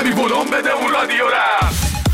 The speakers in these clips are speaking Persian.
کمی ولوم بده اون رادیو را.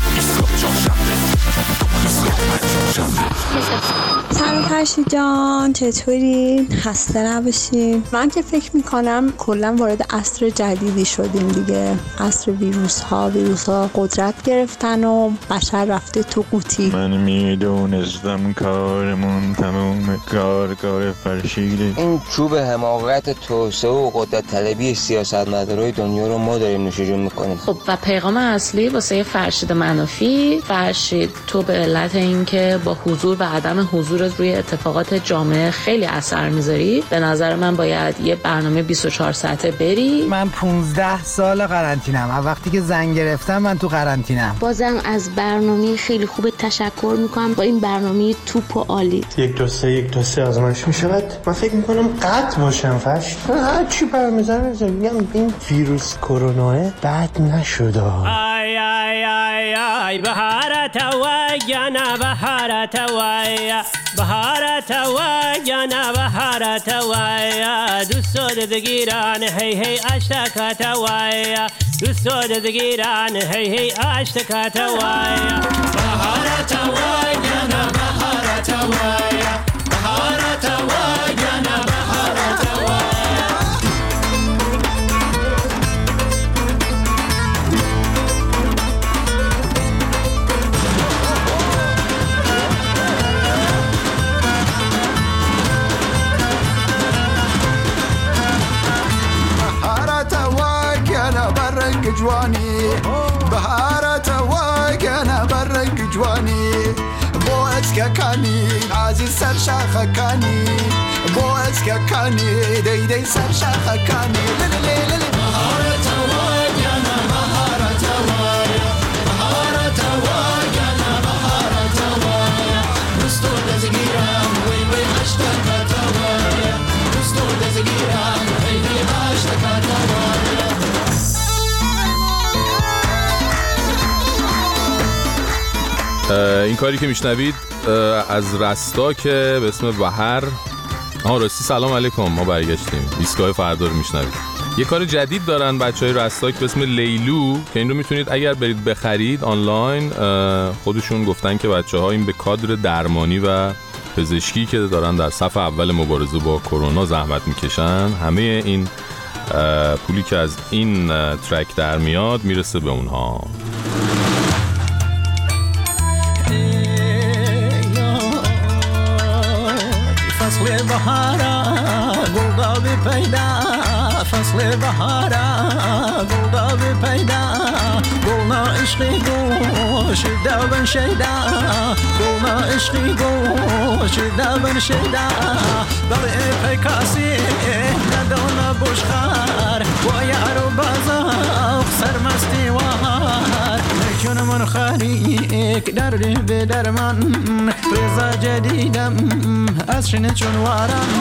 سلام فرشید جان، چطوری؟ خسته نباشی. من که فکر میکنم کلا وارد عصر جدیدی شدیم دیگه، عصر ویروس ها قدرت گرفتن و بشر رفته تو قوطی. من میدونستم کارمون تموم، کار فرشیده. این چوب حماقت توسعه و قدرت طلبی سیاستمدارای دنیا رو ما داریم نوشجون میکنیم. خب و پیغام اصلی واسه فرشید منافی: فرشید تو به علت اینکه با حضور و عدم حضورت روی اتفاقات جامعه خیلی اثر میذاری، به نظر من باید یه برنامه 24 ساعته بری. من 15 سال قرنطینه‌ام، وقتی که زنگ گرفتم من تو قرنطینه‌ام. بازم از برنامه خیلی خوب تشکر میکنم، با این برنامه توپ و عالی. 1 تا 3 آزمایش میشود. من فکر میکنم قطع باشم فرش. هر چی برمیزنم میگم این ویروس کرونا بد نشده. آی آی آی آی بهارت وایانا بهارت وایا بهارت وایانا بهارت وایا دوست دگیران هی هی اشتکات وایا دوست دگیران هی هی اشتکات وایا بهارت وایانا بهارت وایا بهارت وایانا بهارت وایا. جوانی بهارت واقعا برنگ جوانی بوز که کانی عزیز سر شاخ کانی بوز که کانی دی سر شاخ کانی بهارت واقعا بهارت واقعا بهارت واقعا بهارت واقعا دوست دزگیرم وی اشتکات واقعا دوست دزگیرم وی اشتکات واقعا. این کاری که میشنوید از رستاک به اسم بهر. راستی سلام علیکم، ما برگشتیم. ایستگاه فردا رو میشنوید. یه کار جدید دارن بچهای رستاک به اسم لیلو که این رو میتونید اگر برید بخرید آنلاین. خودشون گفتن که بچه‌ها این به کادر درمانی و پزشکی که دارن در صف اول مبارزه با کرونا زحمت میکشن، همه این پولی که از این ترک در میاد میرسه به اونها. فصل بهارا گلداب پیدا فصل بهارا گلداب پیدا گلنا عشقی گوش دابن شیدا گلنا عشقی گوش دابن شیدا در پیکاسی ندانا بشخار و یارو بازاق سرمستی وهار چون من خاریک در به درمان رضا جدیدم از شنه چون وارم.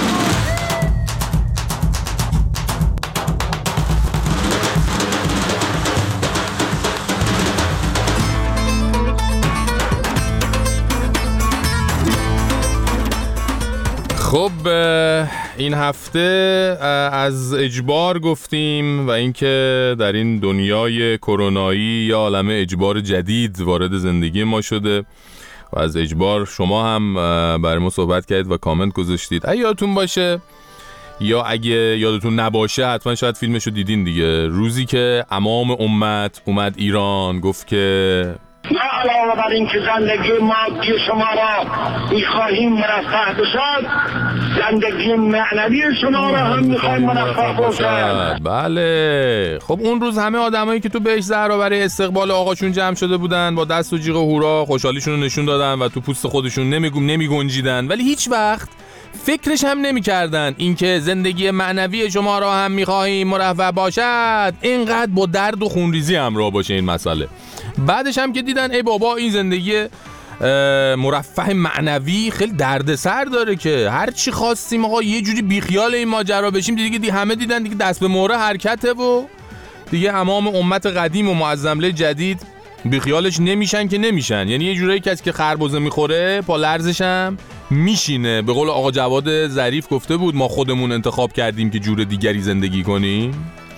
خب این هفته از اجبار گفتیم و اینکه در این دنیای کرونایی یا عالم اجبار جدید وارد زندگی ما شده و از اجبار شما هم برای ما صحبت کردید و کامنت گذاشتید. اگه یادتون باشه یا اگه یادتون نباشه حتما شاید فیلمشو دیدین دیگه، روزی که امام امت اومد ایران گفت که ما علاوه بر این که زندگی مادی شما را می‌خواهیم مرفه بشد، زندگی معنوی شما را هم می‌خواهیم مرفه باشد. بله. خب اون روز همه آدمایی که تو بهشت زهرا برای استقبال آقاشون جمع شده بودن با دست و جیغ و هورا خوشحالیشون رو نشون دادن و تو پوست خودشون نمیگنجیدن، ولی هیچ وقت فکرش هم نمی‌کردن اینکه زندگی معنوی شما را هم می‌خواهیم مرفه باشد اینقدر با درد و خونریزی همراه باشه این مسئله. بعدش هم که دیدن ای بابا این زندگی مرفه معنوی خیلی دردسر داره که هر چی خواستیم آقا یه جوری بیخیال این ماجرا بشیم، دیگه همه دیدن دیگه دست به مهره حرکته و دیگه امام امت قدیم و معظم جدید بیخیالش نمیشن که نمیشن. یعنی یه جوری کسی که خربزه میخوره پا لرزش هم میشینه. به قول آقا جواد ظریف گفته بود ما خودمون انتخاب کردیم که جور دیگری زندگی کنیم.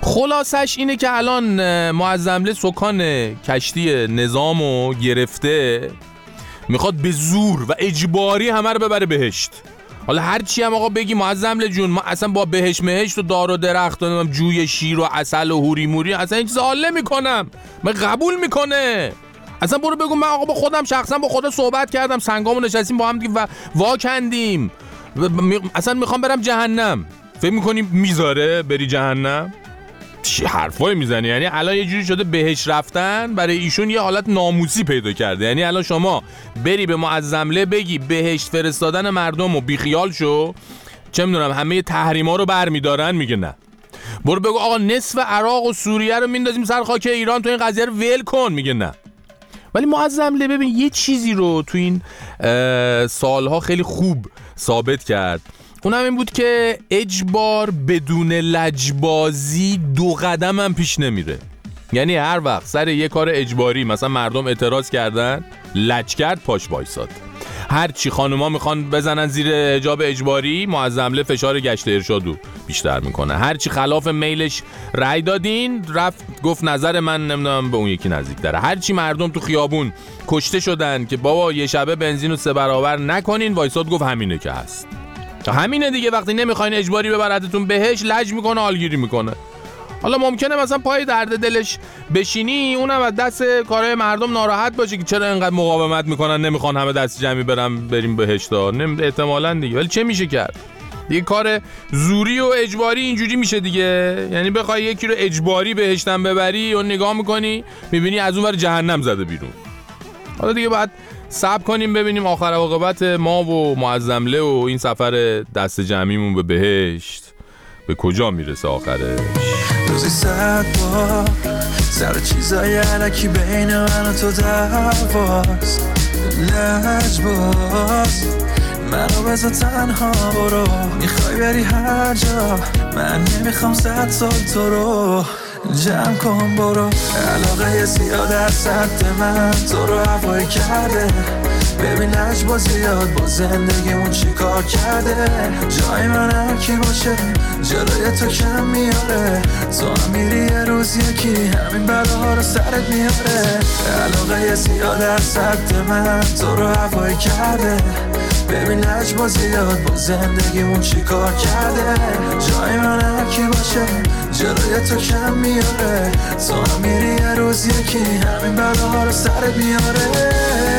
خلاصش اینه که الان معظمله سکان کشتی نظامو گرفته، میخواد به زور و اجباری همه رو ببره بهشت. حالا هرچی هم آقا بگی معظمله جون، ما اصلا با بهشت و دار و درخت و جوی شیر و عسل و هوری موری اصلا این چیزا حال نمی‌کنم، من قبول میکنه. اصلا برو بگو من آقا با خودم شخصا با خدا صحبت کردم، سنگامو نشستیم با هم دیگه و واکندیم، اصلا میخوام برم جهنم. فکر میکنی میذاره بری جهنم؟ چی حرفایی میزنی؟ یعنی الان یه جوری شده بهش رفتن برای ایشون یه حالت ناموسی پیدا کرده. یعنی الان شما بری به معظمله بگی بهشت فرستادن مردم و بیخیال شو، چه میدونم همه تحریما رو برمیدارن، میگه نه. برو بگو آقا نصف عراق و سوریه رو میندازیم سر خاک ایران، تو این قضیه رو ول کن، میگه نه. ولی معظمله ببین یه چیزی رو تو این سالها خیلی خوب ثابت کرد، اونم این بود که اجبار بدون لجبازی 2 قدم هم پیش نمیره. یعنی هر وقت سر یه کار اجباری مثلا مردم اعتراض کردن، لج کرد پاش وایساد. هر چی خانوما میخوان بزنن زیر حجاب اجباری، معظمله فشار گشت ارشادو بیشتر میکنه. هر چی خلاف میلش رأی دادین، رفت گفت نظر من نمیدونم به اون یکی نزدیک داره. هر چی مردم تو خیابون کشته شدن که بابا یه شبه بنزینو 3 برابر نکنین، وایساد گفت همینه که هست. همینه دیگه، وقتی نمیخواین اجباری ببرتتون بهش، لج میکنه، حالگیری میکنه. حالا ممکنه مثلا پای درد دلش بشینی، اونم از دست کارهای مردم ناراحت باشه که چرا اینقدر مقاومت میکنن، نمیخوان همه دست جمعی بریم بهشت ها، احتمالاً دیگه. ولی چه میشه کرد دیگه؟ کار زوری و اجباری اینجوری میشه دیگه. یعنی بخوای یکی رو اجباری بهشتن ببری و نگاه میکنی میبینی از اون ور جهنم زده بیرون. حالا دیگه باید صبر کنیم ببینیم آخر عاقبت ما و معظمله و این سفر دست جمعیمون به بهشت به کجا میرسه آخرش. روزی 100 بار سر چیزای علکی بین من و تو دعواست، لجباز منو بذار تنها برو، میخوای بری هر جا من نمیخوام 100 سال تو رو جمع کن برو. علاقه زیاد از سمت من تو رو هوایی کرده، ببین لجبا زیاد با زندگیمون چی کار کرده. جای من هر کی باشه جلوی تو کم میاره، تو هم میری یه روز یکی همین بلاها رو سرت میاره. علاقه زیاد از سمت من تو رو هوایی کرده، ببین لجبا زیاد با زندگیمون چی کار کرده. جای من هر کی باشه جلوی تو کم میاره، تو هم میری یه روز یکی همین بلاها رو سرت میاره.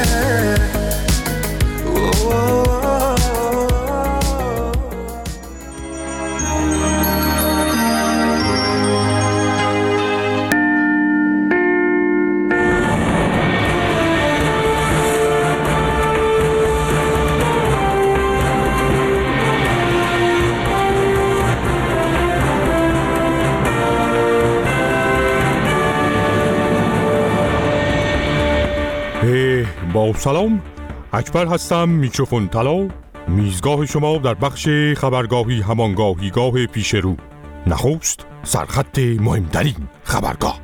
با سلام، اکبر هستم، میکروفون طلا، میزگاه شما در بخش خبرگاهی همانگاهیگاه پیش رو. نخست سرخط مهمترین خبرگاه.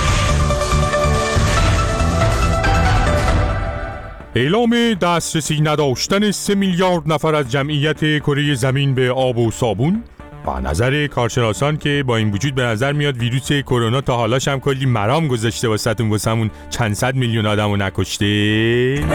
اعلام دسترسی نداشتن 3 میلیارد نفر از جمعیت کره زمین به آب و صابون و نظر کارشناسان که با این وجود به نظر میاد ویروس کرونا تا حالاش هم کلی مرام گذاشته واسمون چند صد میلیون آدمو نکشته.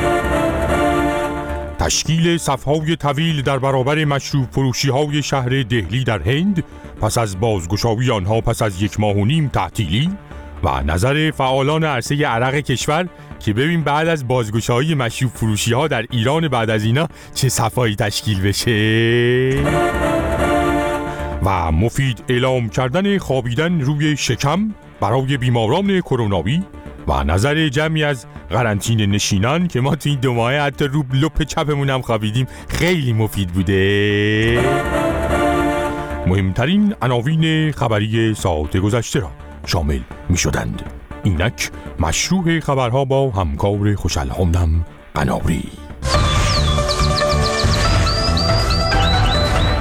تشکیل صف‌های طویل در برابر مشروب فروشی‌های شهر دهلی در هند پس از بازگشایی آنها پس از 1.5 ماه تعطیلی و نظر فعالان عرصه عرق کشور که ببین بعد از بازگشایی مشروب فروشی‌ها در ایران بعد از اینا چه صفایی تشکیل بشه. و مفید اعلام کردن خوابیدن روی شکم برای بیماران کروناوی و نظر جمعی از قرنطینه نشینان که ما تو این 2 ماه حتی رو لپ چپمون هم خوابیدیم خیلی مفید بوده. مهمترین عناوین خبری ساعت گذشته را شامل می شدند. اینک مشروع خبرها با همکار خوش‌الحالم قناری.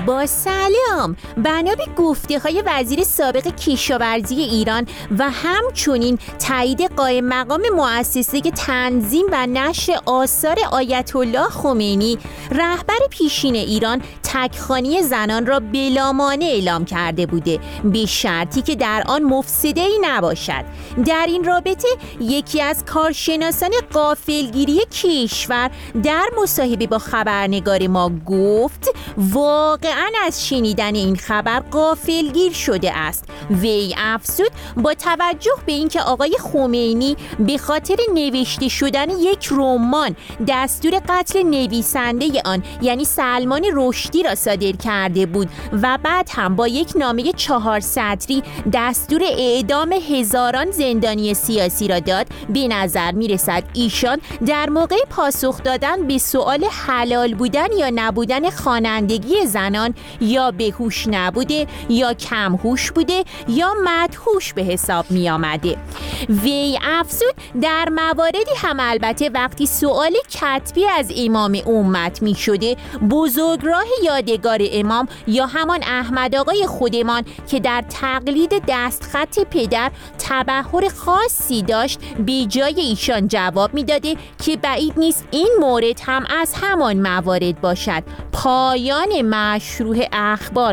با سلام. بنا به گفته‌های وزیر سابق کشاورزی ایران و همچنین تایید قائم مقام مؤسسه تنظیم و نشر آثار آیت الله خمینی، رهبر پیشین ایران تکخوانی زنان را بلامانع اعلام کرده بوده، به شرطی که در آن مفسده‌ای نباشد. در این رابطه یکی از کارشناسان غافلگیری کشور در مصاحبه با خبرنگار ما گفت واقعاً از شنیدن این خبر غافلگیر شده است. وی افزود با توجه به اینکه آقای خمینی به خاطر نوشته شدن یک رمان دستور قتل نویسنده آن یعنی سلمان رشدی را صادر کرده بود و بعد هم با یک نامه 4 سطری دستور اعدام هزاران زندانی سیاسی را داد، به نظر می رسد ایشان در موقع پاسخ دادن به سؤال حلال بودن یا نبودن خوانندگی زنان یا بهوش نبوده یا کم هوش بوده یا مدهوش به حساب می آمده. وی افزود در مواردی هم البته وقتی سؤال کتبی از امام امت می شده، بزرگراه یادگار امام یا همان احمد آقای خودمان که در تقلید دستخط پدر تبحر خاصی داشت، به جای ایشان جواب می داده که بعید نیست این مورد هم از همان موارد باشد. پایان مشروع اخبار.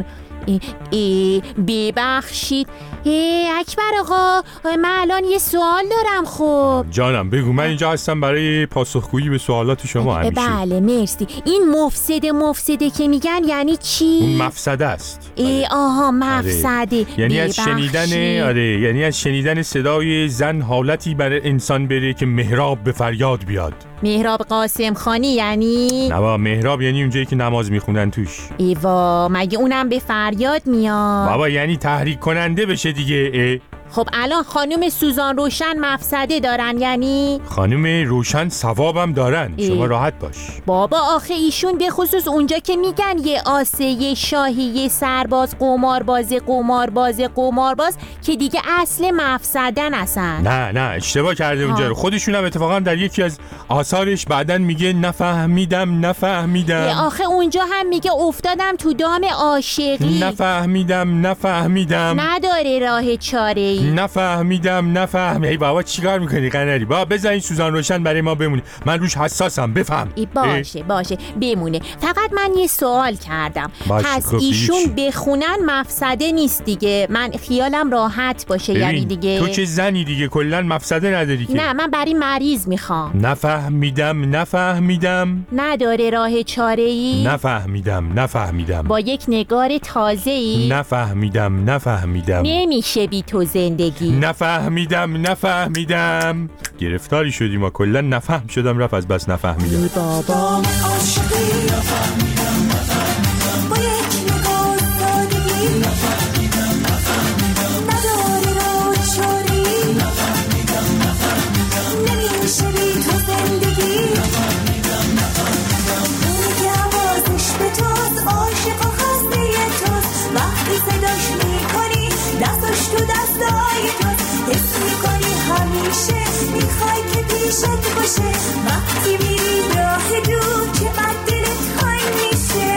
ببخشید اکبر آقا، من الان یه سوال دارم. خب جانم بگو، من اینجا هستم برای پاسخگویی به سوالات شما همیشه. بله مرسی. این مفسده که میگن یعنی چی؟ اون مفسده است. آها مفسده. یعنی از شنیدن یعنی از شنیدن صدای زن حالتی برای انسان بره که محراب به فریاد بیاد. محراب قاسم خانی یعنی؟ نه بابا، محراب یعنی اونجایی که نماز میخونن توش. ایوا مگه اونم به فریاد میاد؟ بابا یعنی تحریک کننده بشه دیگه. خب الان خانم سوزان روشن مفسده دارن یعنی؟ خانم روشن ثوابم دارن. شما راحت باش. بابا آخه ایشون به خصوص اونجا که میگن یه آسه، یه شاهی، یه سرباز، قمارباز که دیگه اصل مفسدن اصلا. نه اشتباه کرده اونجا رو. خودشون هم اتفاقا در یکی از آثارش بعدن میگه نفهمیدم. آخه اونجا هم میگه افتادم تو دام عاشقی. نفهمیدم. نداره راه چاره. نفهمیدم. ای بابا چیکار میکنی قناری؟ بابا بذار این سوزان روشن برای ما بمونه. من روش حساسم. بفهم. باشه بمونه. فقط من یه سوال کردم. پس ایشون بخونن مفسده نیست دیگه؟ من خیالم راحت باشه. یعنی دیگه تو چه زنی دیگه، کلا مفسده نداری که. نه من برای مریض میخوام. نفهمیدم. نداره راه چاره‌ای؟ نفهمیدم. با یک نگار تازه‌ای؟ نفهمیدم. نمیشه بی تو زندگی. نفهمیدم. گرفتاری شدیم و کلا نفهم شدم رفت از بس نفهمیدم. بابام عاشقی نفهمیدم. با یک نگاه سادگی نفهمیدم. نداره راه چاری نفهمیدم. نمیشه بی تو زندگی نفهمیدم. اونی که حواسش به توست، عاشق و خسته توست، وقتی صداش میکنی دستاش تو دستای توست، حس میکنی همیشه میخوای که پیشت باشه، وقتی میری راه دور که من دلت خواهی میشه.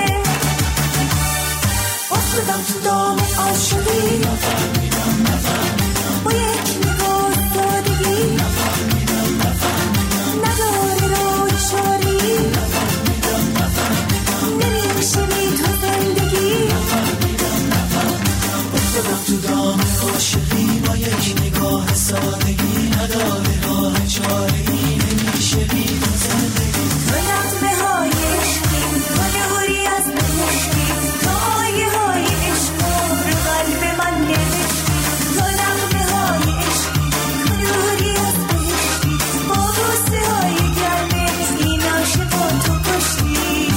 افتادم تو دام عاشقی نفهمیدم. با یک نگاه سادگی نفهمیدم. نداره راه چاری نفهمیدم. نمیشه بی تو زندگی نفهمیدم. افتادم تو دام عاشقی با یک نگاه سادگی، نداره راه چاره‌ای، نمیشه بی تو زندگی. تو نغمه های عشقی، تو نوری از بهشتی، تو آیه های عشق رو قلب من نوشتی. تو نغمه های عشقی، تو نوری از بهشتی، با بوسه های گرمت این عاشقا تو کشتی.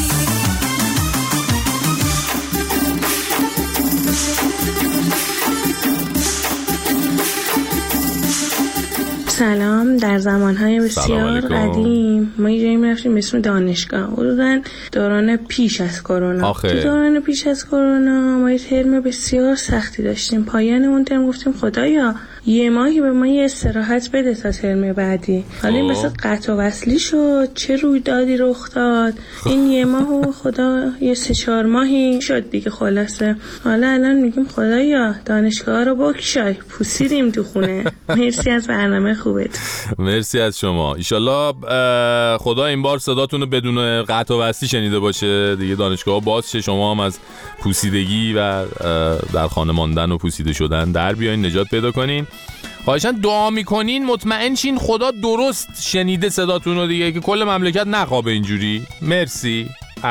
سلام. در زمانهای بسیار قدیم ما یه جایی میرفتیم به اسم دانشگاه، حدوداً دوران پیش از کرونا. تو دوران پیش از کرونا ما یه ترم بسیار سختی داشتیم. پایان اون ترم گفتیم خدایا یه ماهی به ما یه استراحت بده تا ترم بعدی. حالا این مثلا قطع و وصلی شد، چه رویدادی رخ داد، این یه ماه و خدا یه 3-4 ماهی شد دیگه. خلاصه حالا الان میگیم خدایا دانشگاه رو بکشای، پوسیدیم تو خونه. مرسی از برنامه خوبت. مرسی از شما. ایشالله خدا این بار صداتون رو بدون قطع و وصلی شنیده باشه دیگه، دانشگاه باز شه، شما هم از پوسیدگی و در خانه ماندن و پوسیده شدن در بیاین، نجات پیدا کنین. خواهشاً دعا میکنین مطمئن شین خدا درست شنیده صداتون رو دیگه، که کل مملکت نخوابه اینجوری. مرسی.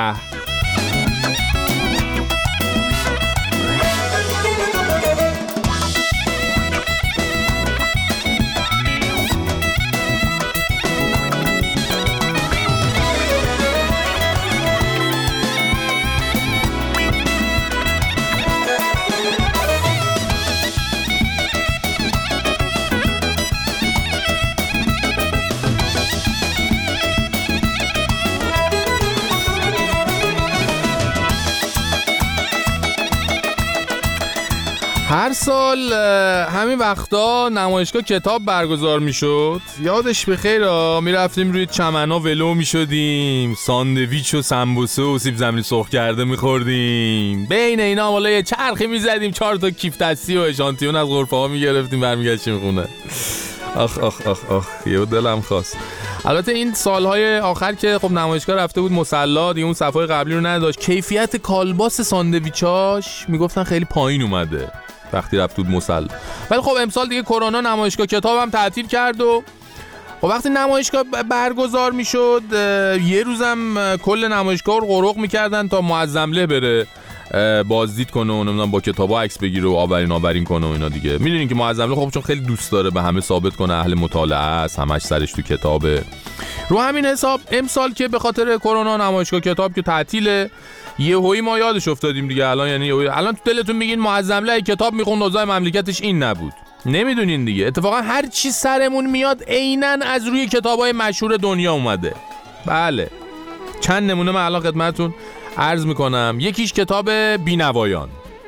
هر سال همین وقتا نمایشگاه کتاب برگزار میشد. یادش بخیر میرفتیم روی چمنا ولو میشدیم، ساندویچ و سمبوسه و سیب زمینی سرخ کرده میخوردیم، بین اینا والا یه چرخی میزدیم، 4 تا کیف دستی و اشانتیون از غرفه ها میگرفتیم برمیگشتیم خونه. آخ آخ آخ آخ یه دلم خواست. البته این سالهای آخر که خب نمایشگاه رفته بود مصلا دیگه، اون صفحه قبلی رو نداشت، کیفیت کالباس ساندویچاش میگفتن خیلی پایین اومده وقتی رفت بود مصلا. ولی خب امسال دیگه کرونا نمایشگاه کتاب هم تعطیل کرد و وقتی نمایشگاه برگزار میشد یه روزم کل نمایشگاه رو غرق میکردن تا معظمله بره بازدید کنه و نمیدونم با کتابا عکس بگیره و آورین کنه و اینا دیگه. میدونین که معظمله خب چون خیلی دوست داره به همه ثابت کنه اهل مطالعه است، همش سرش تو کتابه. رو همین حساب امسال که به خاطر کرونا نمایشگاه کتاب که تعطیله، یهویی ما یادش افتادیم دیگه. الان تو دلتون میگین معظمله کتاب میخوند اوضاع مملکتش این نبود. نمیدونین دیگه، اتفاقا هر چی سرمون میاد عیناً از روی کتابای مشهور دنیا اومده. بله چند نمونه من الان خدمتتون عرض میکنم. یکیش کتاب بینوایان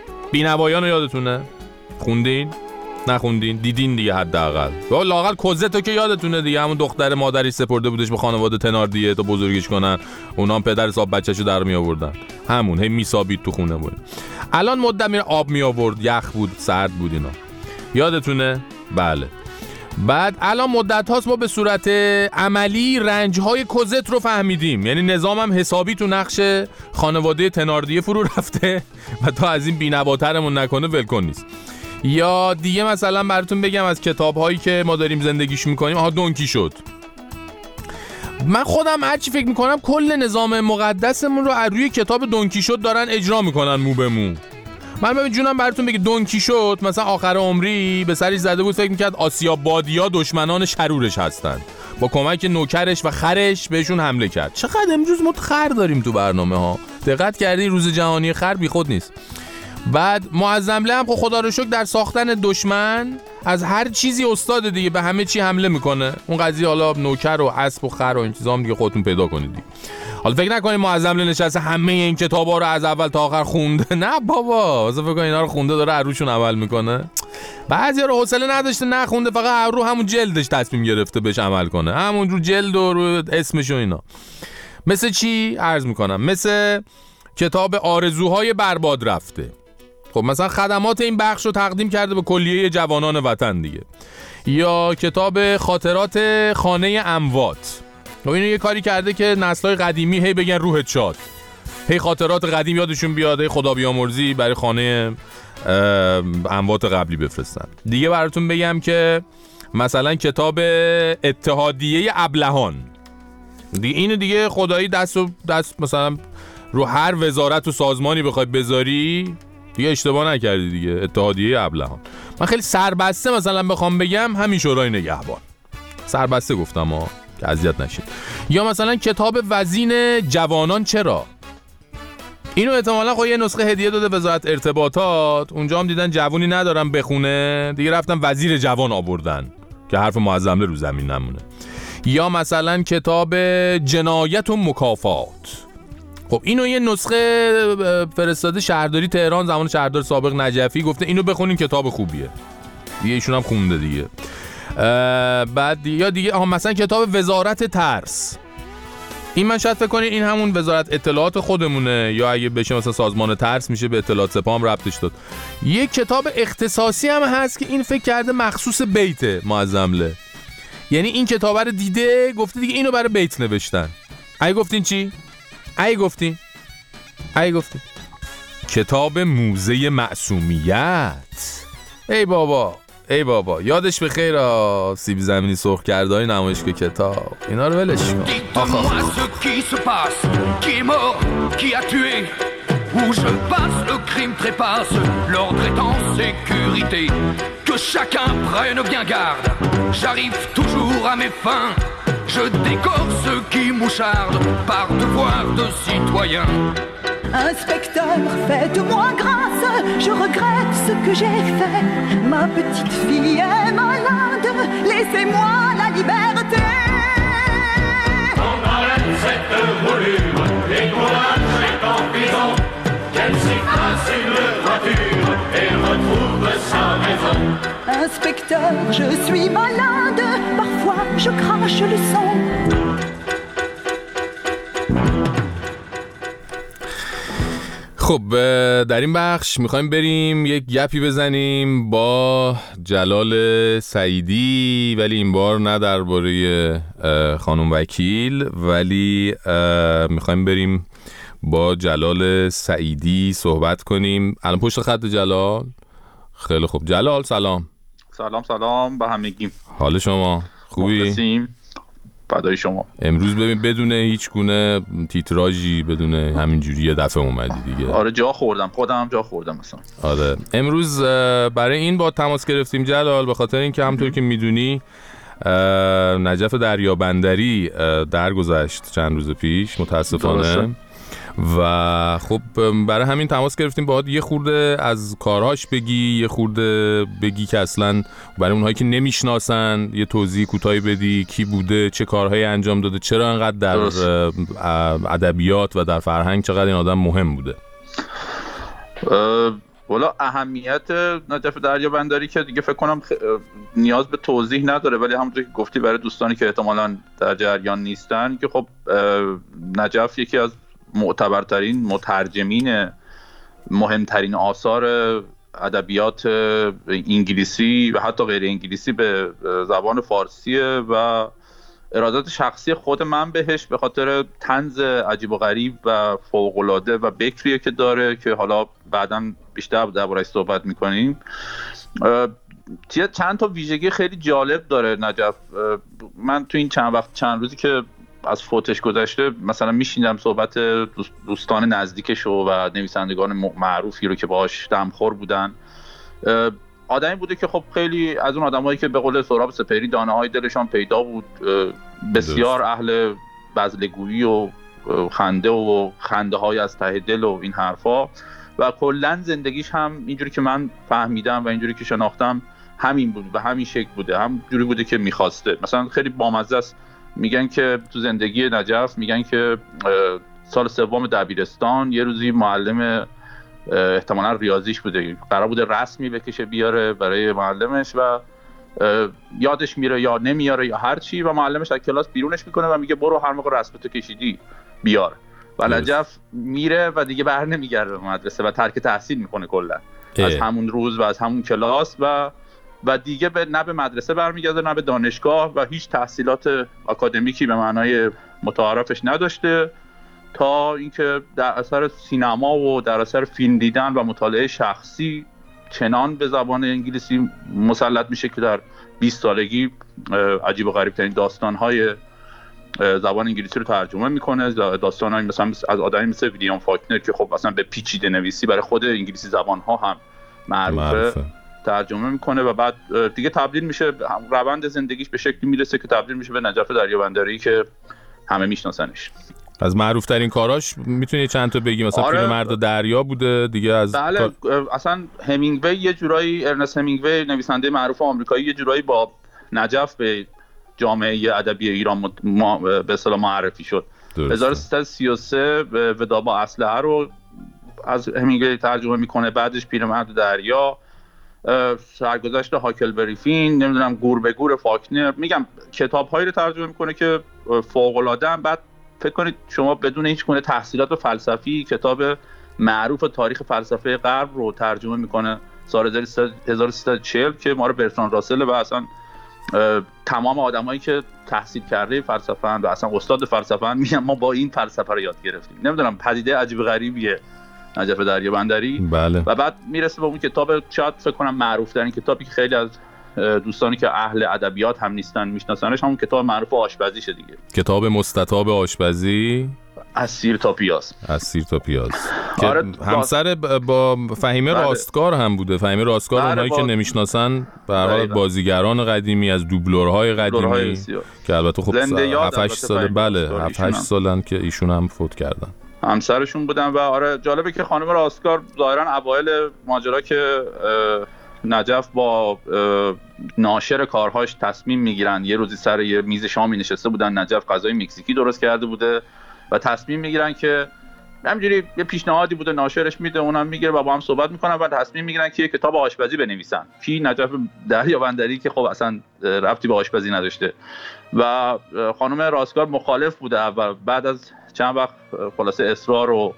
رو یادتونه؟ خوندین؟ نخوندین؟ دیدین دیگه حداقل. لااقل کوزتو که یادتونه دیگه، همون دختر مادری سپرده بودش به خانواده تناردیه تا بزرگش کنن، اونا هم پدر حساب بچه‌شو در می آوردن، همون هی میسابید تو خونه بود. الان مدت میره آب می آورد، یخ بود، سرد بود، اینا یادتونه؟ بله. بعد الان مدت هاست ما به صورت عملی رنج‌های کوزت رو فهمیدیم، یعنی نظامم حسابی تو نقش خانواده تناردیه فرو رفته و تا از این بی‌نواترمون نکنه ولکن نیست. یا دیگه مثلا براتون بگم از کتاب‌هایی که ما داریم زندگیش می‌کنیم، دونکی شد. من خودم هرچی فکر می‌کنم کل نظام مقدسمون رو از روی کتاب دونکی شد دارن اجرا می‌کنن مو به مو. من ببین جونم براتون بگه دونکی شد مثلا آخر عمری به سرش زده بود، فکر می‌کرد آسیا بادیا دشمنان شرورش هستن، با کمک نوکرش و خرش بهشون حمله کرد. چقدر امروز ما خر داریم تو برنامه‌ها، دقت کردین؟ روز جهانی خر بیخود نیست. بعد معظمله هم خدا رو شکر در ساختن دشمن از هر چیزی استاد دیگه، به همه چی حمله میکنه. اون قضیه حالا نوکر و اسب و خر و این چیزا هم دیگه خودتون پیدا کنید دیگه. حالا فکر نکنید معظمله نشسته همه این کتابا رو از اول تا آخر خونده، نه بابا، واسه فکر کنید اینا رو خونده داره روشون عمل میکنه. بعضیا رو حوصله نداشته نخونده، فقط رو همون جلدش تصمیم گرفته بهش عمل کنه، همون رو جلد و رو اسمش و اینا. مثل چی عرض میکنم؟ مثل کتاب آرزوهای برباد رفته. خب مثلا خدمات این بخش رو تقدیم کرده به کلیه جوانان وطن دیگه. یا کتاب خاطرات خانه اموات، و اینو یه کاری کرده که نسل‌های قدیمی هی بگن روحت شاد، هی خاطرات قدیم یادشون بیاد، هی خدا بیامرزی برای خانه اموات قبلی بفرستن. دیگه براتون بگم که مثلا کتاب اتحادیه ابلهان دیگه، اینو دیگه خدایی دست مثلا رو هر وزارت و سازمانی بخوای بذاری دیگه اشتباه نکردی دیگه. اتحادیه ابلهان. من خیلی سربسته مثلا بخوام بگم همین شورای نگهبان، سربسته گفتم که اذیت نشید. یا مثلا کتاب وزین جوانان چرا، اینو احتمالاً خب یه نسخه هدیه داده وزارت ارتباطات، اونجا هم دیدن جوونی ندارن بخونه دیگه، رفتن وزیر جوان آوردن که حرف معظمله رو زمین نمونه. یا مثلا کتاب جنایت و مکافات، خب اینو یه نسخه فرستاده شهرداری تهران زمان شهردار سابق نجفی، گفته اینو بخونین کتاب خوبیه. دیگه ایشون هم خونده دیگه. بعد یا دیگه مثلا کتاب وزارت ترس، این من شاید فکر کنین این همون وزارت اطلاعات خودمونه، یا اگه بشه مثلا سازمان ترس میشه به اطلاعات سپاه هم ربطش داد. یک کتاب اختصاصی هم هست که این فکر کرده مخصوص بیت معظمله، یعنی این کتاب رو دیده گفته دیگه اینو برای بیت نوشتن. ای گفتین چی؟ ای گفتین کتاب موزه معصومیت. ای بابا یادش به خیر. سیب زمینی سرخ کرده های نمایشگاه کتاب، اینا رو ولش کن. Où je passe, le crime trépasse, l'ordre est en sécurité. Que chacun prenne bien garde, j'arrive toujours à mes fins. Je décore ceux qui mouchardent par devoir de citoyen. Inspecteur, faites-moi grâce, je regrette ce que j'ai fait. Ma petite fille est malade, laissez-moi la liberté. On enlève cette volume, les courages est en prison. Qu'elle s'efface une voiture et retrouve sa maison. Inspecteur, je suis malade, parfois je crache le sang. خب در این بخش میخوایم بریم یک گپی بزنیم با جلال سعیدی، ولی این بار نه درباره خانم وکیل، ولی میخوایم بریم با جلال سعیدی صحبت کنیم. الان پشت خط جلال. خیلی خوب جلال، سلام. سلام به همگی. حال شما خوبی؟ مخلصیم. فدای شما. امروز ببین بدون هیچ گونه تیتراژی، بدون همینجوری یه دفعه اومدی دیگه. آره جا خوردم، خودم هم جا خوردم مثلا. آره امروز برای این با تماس گرفتیم جلال، به خاطر اینکه همونطور که میدونی نجف دریابندری درگذشت چند روز پیش متاسفانه درسته. و خب برای همین تماس گرفتیم باهات یه خورده از کارهاش بگی، یه خورده بگی که اصلا برای اونهایی که نمیشناسن یه توضیح کوتاهی بدی کی بوده، چه کارهایی انجام داده، چرا انقدر در ادبیات و در فرهنگ چقدر این آدم مهم بوده. والا اهمیت نجف دریابندری که دیگه فکر کنم نیاز به توضیح نداره، ولی همونطور که گفتی برای دوستانی که احتمالاً در جریان نیستن که خب نجف یکی از معتبرترین مترجمین مهمترین آثار ادبیات انگلیسی و حتی غیر انگلیسی به زبان فارسیه و ارادات شخصی خود من بهش به خاطر طنز عجیب و غریب و فوق‌العاده و بکریه که داره که حالا بعداً بیشتر درباره‌اش صحبت می‌کنیم. چند تا ویژگی خیلی جالب داره نجف. من تو این چند روزی که از فوتش گذشته مثلا میشیندم صحبت دوستان نزدیکش و نویسندگان معروفی رو که باهاش دمخور بودن. آدمی بوده که خب خیلی از اون آدمایی که به قول سهراب سپهری دانه های دلشان پیدا بود، بسیار اهل بزلگویی و خنده های از ته دل و این حرفا و کلا زندگیش هم اینجوری که من فهمیدم و اینجوری که شناختم همین بود و همین شکل بوده، هم جوری بوده که میخواسته. مثلا خیلی بامزه است، میگن که تو زندگی نجف میگن که سال سوم دبیرستان یه روزی معلم احتمالاً ریاضیش بوده، قرار بوده رسمی بکشه بیاره برای معلمش و یادش میره یا نمیاره یا هر چی و معلمش از کلاس بیرونش میکنه و میگه برو هر موقع رسمتو کشیدی بیار و نجف میره و دیگه بر نمیگرده به مدرسه و ترک تحصیل میکنه کلا از همون روز و از همون کلاس و دیگه نه به مدرسه برمیگرده نه به دانشگاه و هیچ تحصیلات آکادمیکی به معنای متعارفش نداشته تا اینکه در اثر سینما و در اثر فیلم دیدن و مطالعه شخصی چنان به زبان انگلیسی مسلط میشه که در 20 سالگی عجیب و غریب ترین داستان‌های زبان انگلیسی رو ترجمه میکنه. داستان‌های مثلا از آدمی مثل ویلیام فاکنر که خب اصلا به پیچیده نویسی برای خود انگلیسی زبان‌ها هم معروفه ترجمه میکنه و بعد دیگه تبدیل میشه، روند زندگیش به شکلی میرسه که تبدیل میشه به نجف دریابندری که همه میشناسنش. از معروف ترین کاراش میتونی چند تا بگی؟ مثلا فیلم مرد دریا بوده دیگه. از بله اصلا همینگوی یه جورایی، ارنست همینگوی نویسنده معروف آمریکایی یه جورایی با نجف به جامعه ادبی ایران به اصطلاح معرفی شد. 1333 ودا با اسلحه رو از همینگوی ترجمه میکنه، بعدش پیرمرد دریا سرگذشت هاکلبری فین، نمیدونم گور به گور فاکنر، میگم کتاب‌هایی رو ترجمه میکنه که فوق‌العاده. بعد فکر کنید شما بدون هیچ گونه تحصیلات فلسفی کتاب معروف تاریخ فلسفه غرب رو ترجمه میکنه سال 1340 که ما رو برتراند راسل و اصلا تمام آدمایی که تحصیل کرده فلسفه اند و اصلا استاد فلسفه اند میگن ما با این فلسفه رو یاد گرفتیم. نمیدونم پدیده عجیب غریبیه نجف دریابندری. بله. و بعد میرسه به اون کتاب شاید فکر کنم معروف ترین کتابی که خیلی از دوستانی که اهل ادبیات هم نیستن میشناسنش، همون کتاب معروف آشپزیشه دیگه. کتاب مستطاب آشپزی از سیر تا پیاز. از سیر تا پیاز که همسر با فهیمه راستگار هم بوده. فهیمه راستگار اونایی که نمیشناسن به هر حال بازیگران قدیمی از دوبلورهای قدیمی که البته خب 7-8 سال بله 7-8 سالن که ایشون هم فوت کردن، همسرشون بودن. و آره جالبه که خانم راستگار ظاهرا اوایل ماجرا که نجف با ناشر کارهاش تصمیم میگیرن، یه روزی سر یه میز شامی نشسته بودن، نجف غذای مکزیکی درست کرده بوده و تصمیم میگیرن که همینجوری یه پیشنهادی بوده ناشرش میده، اونم میگیره و با هم صحبت میکنن و تصمیم میگیرن که یه کتاب آشپزی بنویسن. کی؟ نجف دریابندری که خب اصلا ربطی به آشپزی نداشته و خانم راستگار مخالف بوده اول، بعد از چند وقت خلاصه اصرار و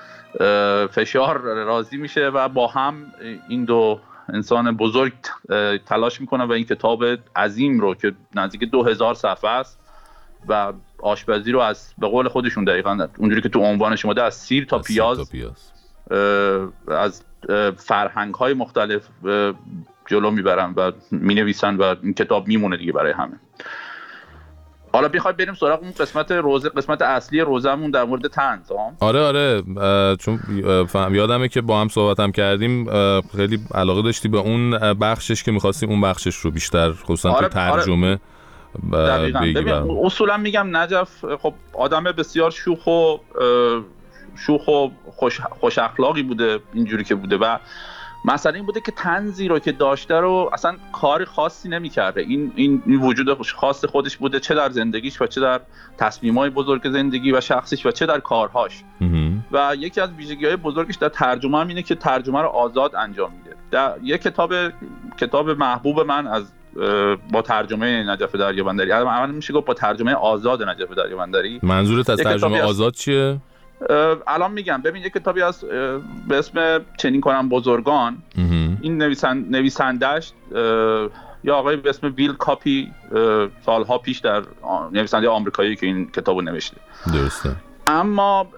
فشار راضی میشه و با هم این دو انسان بزرگ تلاش میکنن و این کتاب عظیم رو که نزدیک 2000 صفحه است و آشپزی رو از به قول خودشون دقیقاً اونجوری که تو عنوانش اومده از سیر تا پیاز از فرهنگ‌های مختلف جلو میبرن و مینویسن و این کتاب میمونه دیگه برای همه. حالا بخوایم بریم سراغ اون قسمت اصلی روزمون در مورد طنز. آره چون یادمه که با هم صحبت کردیم، خیلی علاقه داشتی به اون بخشش که می‌خواستیم اون بخشش رو بیشتر خصوصا تو ترجمه دقیقاً. اصولا میگم نجف خب آدم بسیار شوخ و خوش اخلاقی بوده اینجوری که بوده و مثلا این بوده که طنزی رو که داشته رو اصلا کاری خاصی نمی‌کرده. این وجود خاص خودش بوده، چه در زندگیش و چه در تصمیم‌های بزرگ زندگی و شخصیش و چه در کارهاش. و یکی از ویژگی‌های بزرگش در ترجمه هم اینه که ترجمه رو آزاد انجام میده. در یک کتاب محبوب من از با ترجمه نجف دریابندری، الان میشه گفت با ترجمه آزاد نجف دریابندری. منظورت از ترجمه آزاد چیه؟ الان میگم ببین یک کتابی از به اسم چنین کنم بزرگان، این نویسنده‌اش یا آقای به اسم ویل کاپی سالها پیش در نویسنده آمریکایی که این کتابو نوشته. درسته. اما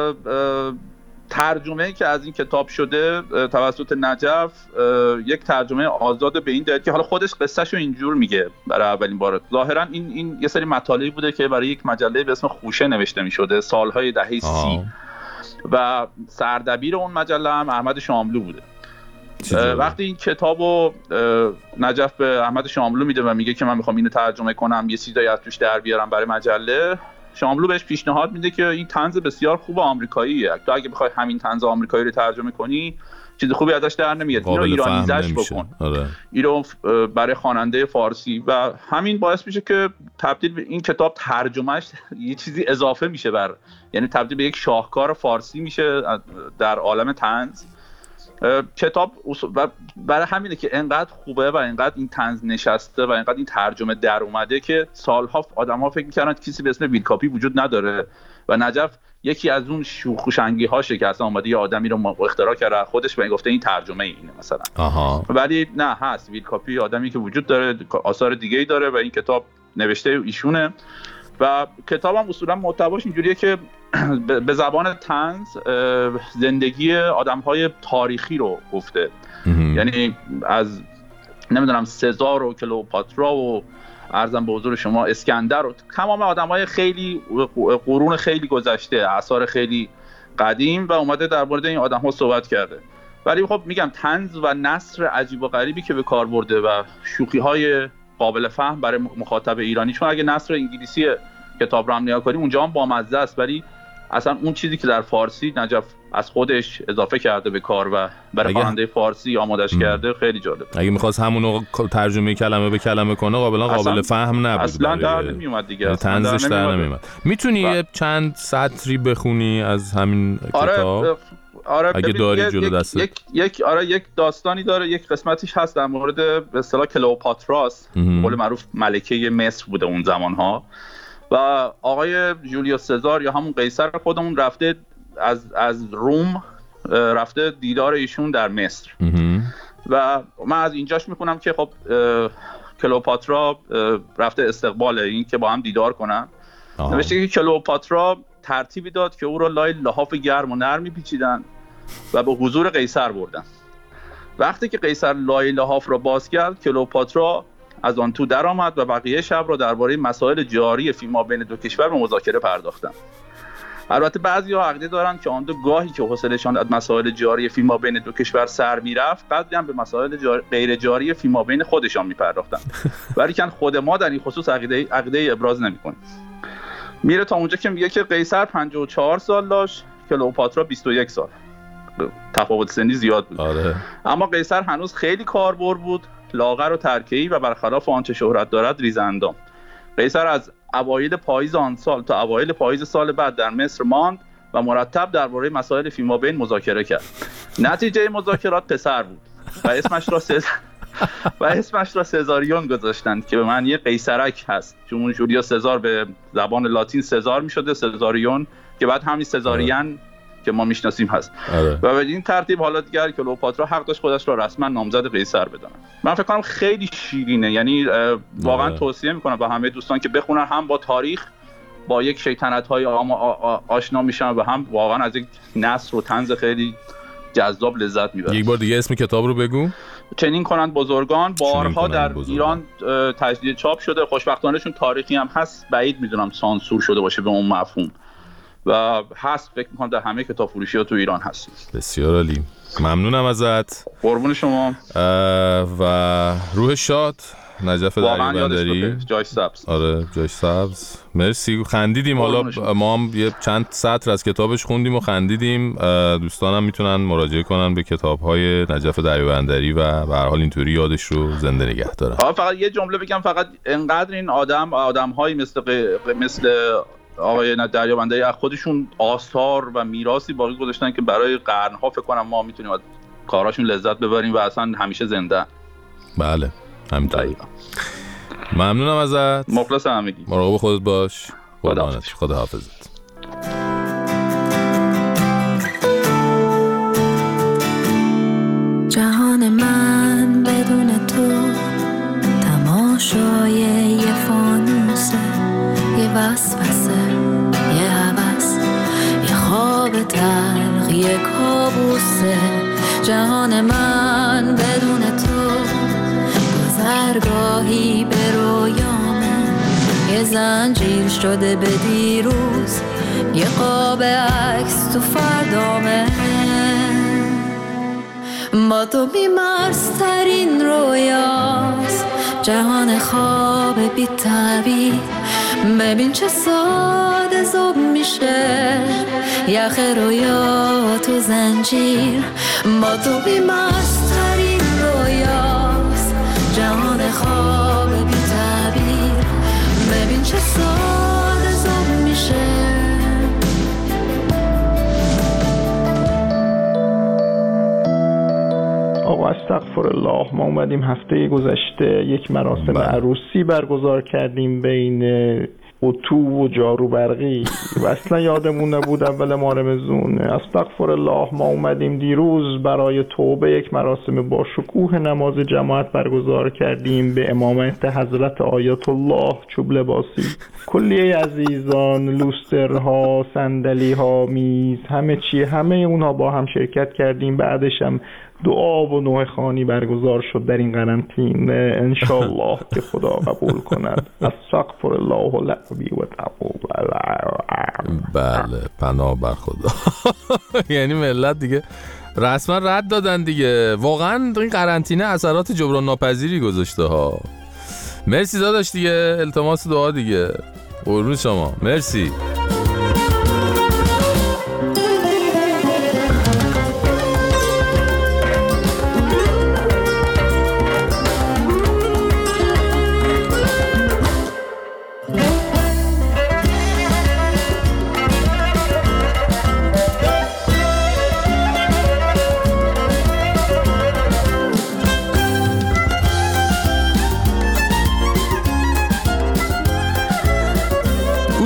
ترجمه‌ای که از این کتاب شده توسط نجف یک ترجمه آزاد به این دلیل که حالا خودش قصه‌شو اینجور میگه برای اولین بار. ظاهرا این یه سری مطالبی بوده که برای یک مجله به اسم خوشه نوشته می‌شده سالهای دهه 30 و سردبیر اون مجله هم احمد شاملو بوده. وقتی این کتابو نجف به احمد شاملو میده و میگه که من میخوام اینو ترجمه کنم، یه چیزایی از توش در بیارم برای مجله، شاملو بهش پیشنهاد میده که این طنز بسیار خوب آمریکاییه، تو اگه بخوای همین طنز آمریکایی رو ترجمه کنی چیز خوبی ازش در نمیاد، اینو ایرانیزش بکن. اینو برای خواننده فارسی و همین باعث میشه که تبدیل به این کتاب ترجمهش یه چیزی اضافه میشه یعنی تبدیل به یک شاهکار فارسی میشه در عالم طنز. کتاب و برای همینه که انقدر خوبه و انقدر این طنز نشسته و انقدر این ترجمه در اومده که سالها آدم‌ها فکر می‌کردن کسی به اسم ویل کاپی وجود نداره و نجف یکی از اون شوخ‌وشنگی هاشه که اصلا اومده یه آدمی رو اختراع کرده خودش و گفته این ترجمه اینه مثلا. ولی نه، هست ویل کاپی آدمی که وجود داره، آثار دیگه‌ای داره و این کتاب نوشته ایشونه و کتابم اصولا محتواش اینجوریه که به زبان طنز زندگی آدم‌های تاریخی رو گفته. یعنی از نمیدونم سزار و کلئوپاترا و عرضم به حضور شما اسکندر و تمام آدم‌های خیلی قرون خیلی گذشته، آثار خیلی قدیم و اومده در مورد این آدم‌ها صحبت کرده. ولی خب میگم طنز و نثر عجیب و غریبی که به کار برده و شوخی‌های قابل فهم برای مخاطب ایرانی، چون اگه نثر انگلیسی کتاب رو هم نگاه کنیم اونجا هم بامزه است، ولی اصلا اون چیزی که در فارسی نجف از خودش اضافه کرده به کار و برای خواننده فارسی آمادش کرده خیلی جالب. اگه می‌خواست همونو ترجمه کلمه به کلمه کنه قابل فهم نبود، اصلا در نمیومد دیگه، طنزش در نمیومد. میتونی یه چند سطری بخونی از همین کتاب؟ آره اگه داری جلو دست یک داستانی داره، یک قسمتیش هست در مورد به اصطلاح کلئوپاتراس، قول معروف ملکه مصر بوده اون زمانها، و آقای جولیوس سزار یا همون قیصر خودمون رفته از روم رفته دیدار ایشون در مصر. و من از اینجاش میخونم که خب کلئوپاترا رفته استقبال این که با هم دیدار کنن. نوشته که کلئوپاترا ترتیبی داد که او را لای لحاف گرم و نرمی پیچیدن و به حضور قیصر بردن. وقتی که قیصر لای لحاف را باز کرد، کلئوپاترا از آن تو در آمد و بقیه شب را درباره مسائل جاری فیما بین دو کشور به مذاکره پرداختند. البته بعضی‌ها عقیده دارند که آن دو گاهی که حوصله‌شان از مسائل جاری فیما بین دو کشور سر می‌رفت، قدری هم به مسائل غیر جاری فیما بین خودشان می‌پرداختند. ولیکن خود ما در این خصوص عقیده ابراز نمی‌کنیم. میره تا اونجا که میگه که قیصر 54 سال داشت، کلئوپاترا 21 سال. تفاوت سنی زیاد بود. اما قیصر هنوز خیلی کاربر بود، لاغر و ترکه‌ای و برخلاف آنچه شهرت دارد ریزاندام. قیصر از اوایل پاییز آن سال تا اوایل پاییز سال بعد در مصر ماند و مرتب درباره مسائل فیمابین مذاکره کرد. نتیجه مذاکرات پسر بود و اسمش را سزاریون گذاشتند که به معنی قیصرک هست، چون جولیوس سزار به زبان لاتین سزار می‌شده، سزاریون که بعد همین سزارین که ما میشناسیم هست. و به این ترتیب حالا دیگر کلئوپاترا حق داشت خودش را رسما نامزد قیصر بداند. من فکر کنم خیلی شیرینه، یعنی واقعا توصیه میکنم به همه دوستان که بخونن، هم با تاریخ با یک شیطنت‌های آشنا میشن و هم واقعا از یک نثر و طنز خیلی جذاب لذت میبرن. یک بار دیگه اسم کتاب رو بگو. چنین کنند بزرگان. بارها در ایران تجدید چاپ شده، خوشبختانه چون تاریخی هم هست بعید میدونم سانسور شده باشه به اون مفهوم و هست، فکر میکنم در همه کتاب فروشی ها تو ایران هست. بسیار عالی، ممنونم ازت. قربون شما و روح شاد نجف دریابندری. جای سبز. آره جای سبز. مرسی، خندیدیم. حالا ما هم یه چند سطر از کتابش خوندیم و خندیدیم. دوستانم میتونن مراجعه کنن به کتاب‌های نجف دریابندری و به هر حال اینطوری یادش رو زنده نگه دارن. فقط یه جمله بگم، فقط انقدر این آدم‌هایی مثل آقای دریابندری از خودشون آثار و میراثی باقی گذاشتن که برای قرن‌ها فکر کنم ما میتونیم از کاراشون لذت ببریم و اصلا همیشه زنده. بله همینطوره. ممنونم ازت. مخلص همگی. مراقب خودت باش. خدا حافظت. جهان من بدون تو تماشای یه فانوسه، یه وسوسه، یه هوس، یه خواب تلخ، یه کابوسه. جهان من بدون تو گذرگاهی به رویامه، یه زنجیر شده به دیروز، یه قاب عکس تو فردامه. با تو بیمارسترین رویاست، جهان خواب بی تعبیر. ببین چه ساده زوب میشه یخ رویا تو زنجیر. با تو بیمارسترین رویاست، جهان خواب بی تعبیر. ببین چه ساده زوب میشه. آقا استغفرالله، ما اومدیم هفته گذشته یک مراسم عروسی برگزار کردیم بین اتو و جارو برقی و اصلا یادمون نبود اول ماه رمضون. استغفرالله، ما اومدیم دیروز برای توبه یک مراسم با شکوه نماز جماعت برگزار کردیم به امامت حضرت آیت الله چوب لباسی. کلیه عزیزان، لوسترها، صندلی‌ها، میز، همه اونها با هم شرکت کردیم. بعدش هم دعا و نوح خوانی برگزار شد در این قرنطینه، انشالله که خدا قبول کند. استغفر الله لعبی و تعبول. بله پناه بر خدا. یعنی ملت دیگه رسما رد دادن دیگه. واقعا این قرنطینه اثرات جبران ناپذیری گذاشته ها. مرسی داداش دیگه، التماس دعا دیگه. قربون شما، مرسی.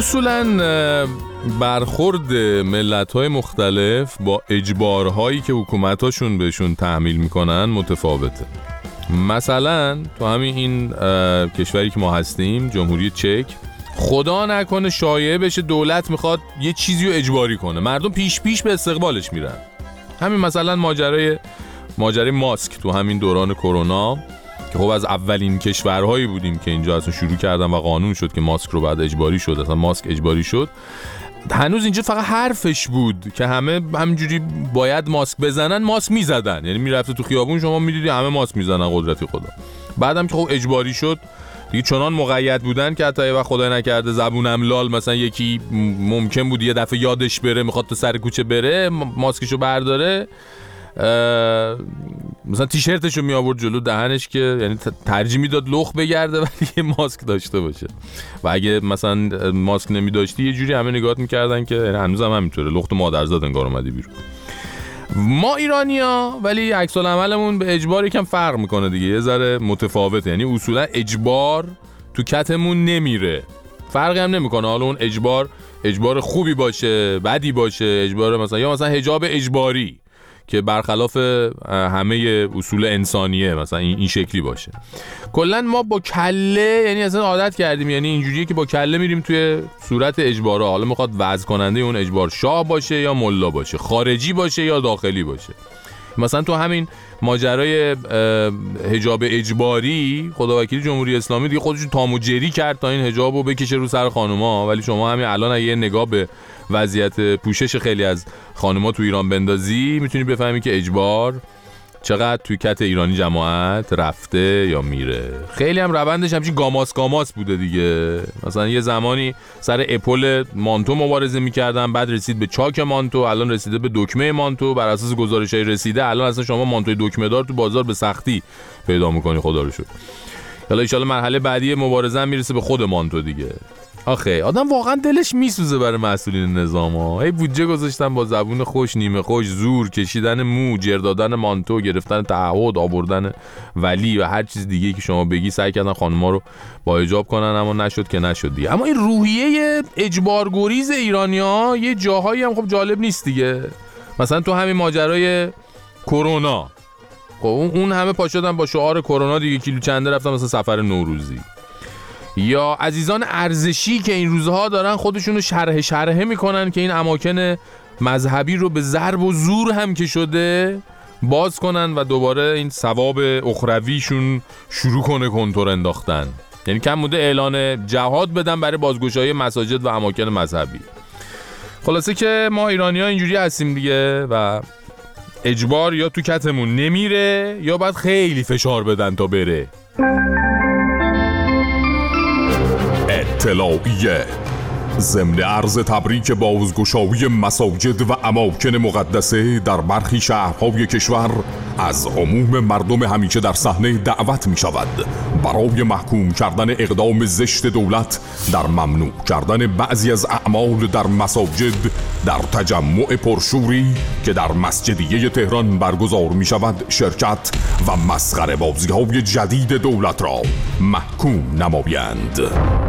اصولاً برخورد ملت‌های مختلف با اجبارهایی که حکومتاشون بهشون تحمیل میکنن متفاوته. مثلا تو همین این کشوری که ما هستیم، جمهوری چک، خدا نکنه شایعه بشه دولت میخواد یه چیزی رو اجباری کنه، مردم پیش به استقبالش میرن. همین مثلا ماجرای ماسک تو همین دوران کرونا که خب از اولین کشورهایی بودیم که اینجا اصلا شروع کردن و قانون شد که ماسک رو بعد اجباری شد، اصلا ماسک اجباری شد. هنوز اینجا فقط حرفش بود که همه همینجوری باید ماسک بزنن، ماسک میزدن، یعنی میرفته تو خیابون شما میدیدی همه ماسک میزنن، قدرتی خدا. بعدم که خب اجباری شد دیگه چنان مقید بودن که حتی یه وقت خدای نکرده زبونم لال مثلا یکی ممکن بود یه دفعه یادش بره میخواد تو سر کوچه بره ماسکشو برداره، مثلا تیشرتشو می آورد جلو دهنش که یعنی ترجیح میداد لخ بگرده ولی یه ماسک داشته باشه. و اگه مثلا ماسک نمی داشتی یه جوری همه نگاهت میکردن که هنوز هم همینطوره، لخت مادرزاد انگار اومدی بیرون. ما ایرانیا ولی عکس العملمون به اجبار یکم فرق میکنه دیگه، یه ذره متفاوته. یعنی اصولا اجبار تو کتمون نمیره، فرقی هم نمیکنه حالا اون اجبار خوبی باشه بدی باشه، اجبار مثلا یا مثلا حجاب اجباری که برخلاف همه اصول انسانیه مثلا این شکلی باشه. کلا ما با کله یعنی اصلا عادت کردیم، یعنی اینجوریه که با کله میریم توی صورت اجبارا، حالا میخواد وضع کننده اون اجبار شاه باشه یا ملا باشه، خارجی باشه یا داخلی باشه. مثلا تو همین ماجرای حجاب اجباری خداوکیلی جمهوری اسلامی دیگه خودش تام و جری کرد تا این حجابو بکشه رو سر خانوما، ولی شما همین الان اگه نگاه به وضعیت پوشش خیلی از خانوما تو ایران بندازی میتونی بفهمی که اجبار چقدر توی کت ایرانی جماعت رفته یا میره. خیلی هم روندش همچین گاماس بوده دیگه. مثلا یه زمانی سر اپل مانتو مبارزه میکردن، بعد رسید به چاک مانتو، الان رسیده به دکمه مانتو، بر اساس گزارش‌های رسیده الان اصلا شما مانتوی دکمه دار تو بازار به سختی پیدا میکنی، خدا رو شکر. حالا ان شاءالله مرحله بعدی مبارزه هم میرسه به خود مانتو دیگه. آخه آدم واقعا دلش میسوزه برای مسئولین نظام ها. هی بودجه گذاشتن با زبون خوش نیمه خوش، زور کشیدن مو، جر دادن مانتو، گرفتن تعهد، آوردن ولی و هر چیز دیگه که شما بگی سعی کردن خانم‌ها رو با حجاب کنن، اما نشد که نشد دیگه. اما این روحیه اجبارگریز ایرانی‌ها یه جاهایی هم خب جالب نیست دیگه. مثلا تو همین ماجرای کرونا خب اون همه پا شدن با شعار کرونا دیگه، کیلو چنده رفتن مثلا سفر نوروزی. یا عزیزان ارزشی که این روزها دارن خودشونو شرحه میکنن که این اماکن مذهبی رو به ضرب و زور هم که شده باز کنن و دوباره این ثواب اخرویشون شروع کنه کنتور انداختن. یعنی کم بوده اعلان جهاد بدن برای بازگشایی مساجد و اماکن مذهبی. خلاصه که ما ایرانی‌ها اینجوری هستیم دیگه و اجبار یا تو کتمون نمیره یا باید خیلی فشار بدن تا بره. اطلاعیه ضمن عرض تبریک بازگشایی مساجد و اماکن مقدسه در برخی شهرهای کشور از عموم مردم همیشه در صحنه دعوت می شود برای محکوم کردن اقدام زشت دولت در ممنوع کردن بعضی از اعمال در مساجد در تجمع پرشوری که در مسجدیه تهران برگزار می شود شرکت و مسخره بازی های جدید دولت را محکوم نمایند.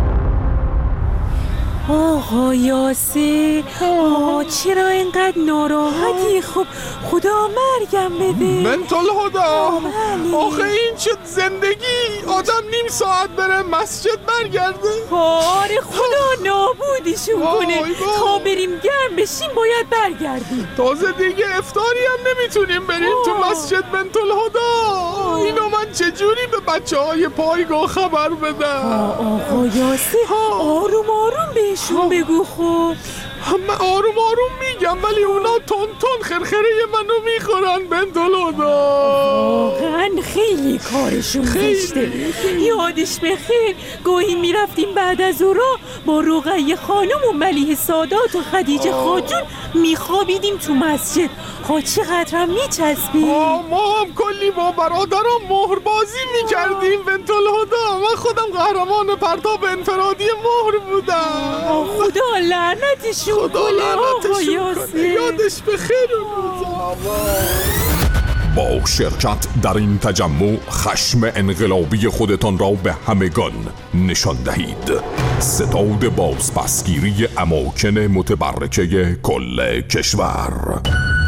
آقا یاسر، چرا اینقدر ناراحتی؟ خب خدا مرگم بده. بنت الهدا، آخه این چه زندگی؟ آدم نیم ساعت بره مسجد برگرده؟ آره خدا نابودیشون کنه. تا بریم گرم بشیم باید برگردیم. تازه دیگه افطاری هم نمیتونیم بریم تو مسجد بنت الهدا. اینو من چجوری به بچه‌های پایگاه خبر بدم؟ آقا یاسر آروم بهشون بگو. خب من آروم میگم ولی اونا تون خرخره منو میخورن بنت الهدا. واقعا خیلی کارشون زشته. یادش بخیر گاهی میرفتیم بعد از اورا با رقیه خانم و ملیحه سادات و خدیجه خاتون میخوابیدیم تو مسجد. چقدر میچسبیم. ما هم کلی با برادرم مهر بازی میکردیم بنت الهدا. من خودم قهرمان پرتاب انفرادی مهر بودم. خدا لعنتشون کنه. یادش بخیر. با شرکت در این تجمع خشم انقلابی خودتان را به همگان نشان دهید. ستاد بازپسگیری اماکن متبرکه کل کشور.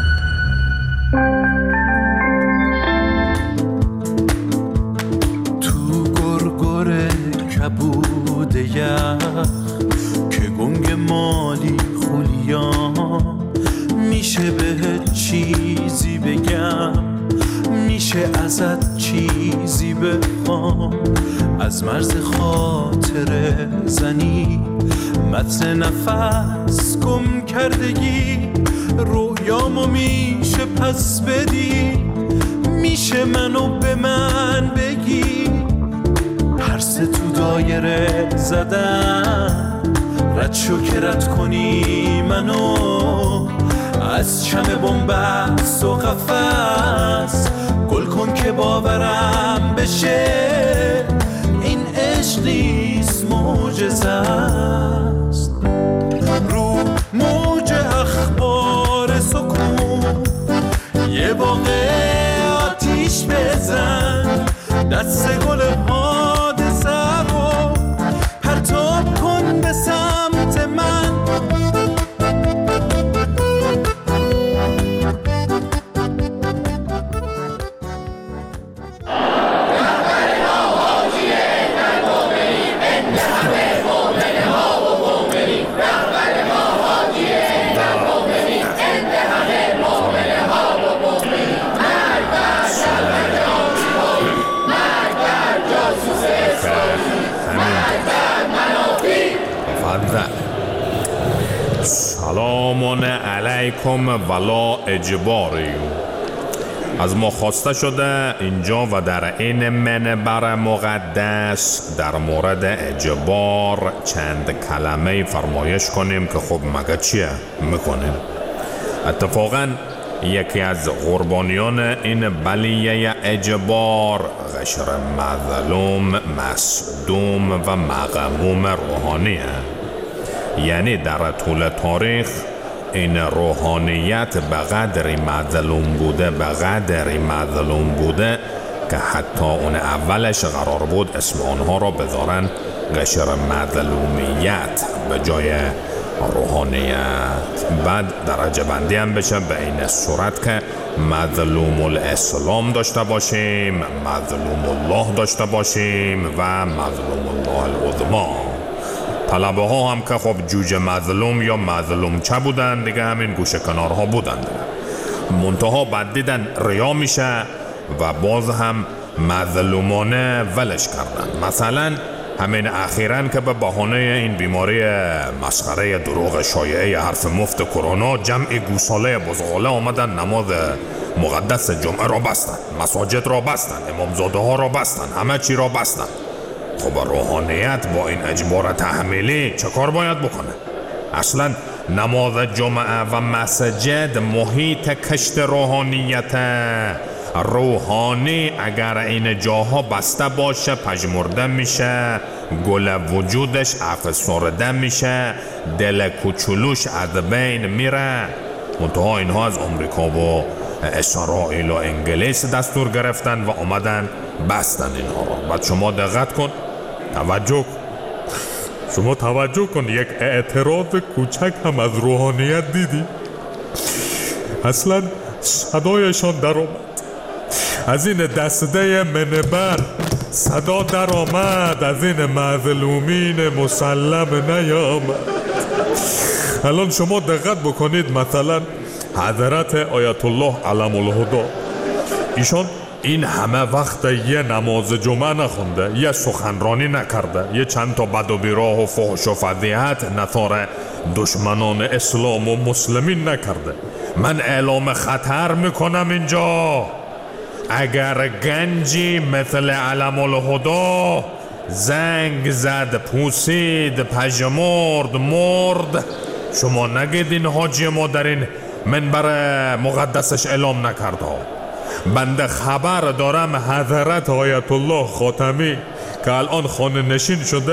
تو گرگر کبود یخ که گنگ مالی خولیان، میشه بهت چیزی بگم، میشه ازت چیزی بخوام، از مرز خاطر زنی، متن نفس گم کردگی، رویامو میشه پس بدی، میشه منو به من بگی، هر سه تو دایره زدن، رد شو که رد کنی منو از چم بنبست و قفس، گل کن که باورم بشه این عشق نیست معجزه است. رو موج اخبار سکون یه واقع آتیش بزن، دست گل حادثه رو پرتاب کن به سمت من. سلام علیکم ولا اجباری. از ما خواسته شده اینجا و در این منبر مقدس در مورد اجبار چند کلمه فرمایش کنیم که خب مگه چیه میکنیم. اتفاقا یکی از قربانیان این بلیه اجبار قشر مظلوم، مصدوم و مغموم روحانیه. یعنی در طول تاریخ این روحانیت به قدری مظلوم بوده که حتی اون اولش قرار بود اسم آنها را بذارن قشر مظلومیت به جای روحانیت. بعد درجه بندی هم بشه به این صورت که مظلوم الاسلام داشته باشیم، مظلوم الله داشته باشیم و مظلوم الله العظما. طلبه ها هم که خب جوجه مظلوم یا مظلوم چه بودن دیگه، همین گوشه کنارها بودن. منتها بعد دیدن ریا میشه و باز هم مظلومانه ولش کردن. مثلا همین اخیراً که به بهانه این بیماری مسخره دروغ شایعه حرف مفت کرونا جمع گوساله بزغاله آمدن نماز مقدس جمعه را بستن، مساجد را بستن، امامزاده ها را بستن، همه چی را بستن. خب روحانیت با این اجبار تحمیلی چه کار باید بکنه؟ اصلا نماز جمعه و مسجد محیط کشت روحانیت. روحانی اگر این جاها بسته باشه پژمرده میشه، گل وجودش افسرده میشه، دل کوچولوش از بین میره. منتها اینها از امریکا و اسرائیل و انگلیس دستور گرفتن و آمدن بستن اینها را. بعد شما دقت کن، توجه کن یک اعتراض کوچک هم از روحانیت دیدی؟ اصلا صدایشان در آمد، از این دسته منبر صدا در آمد، از این مظلومین مسلم نیامد. الان شما دقت بکنید، مثلا حضرت آیت الله علم الهدا، ایشان این همه وقت یه نماز جمعه نخونده، یه سخنرانی نکرده، یه چند تا بد و بیراه و فحش و فضیحت نثار دشمنان اسلام و مسلمین نکرده. من اعلام خطر میکنم اینجا، اگر گنجی مثل علم الهدا زنگ زد، پوسید، پژمرد، مرد، شما نگید این حاجی ما در این منبر مقدسش اعلام نکرده. بنده خبر دارم حضرت آیت الله خاتمی که الان خانه نشین شده،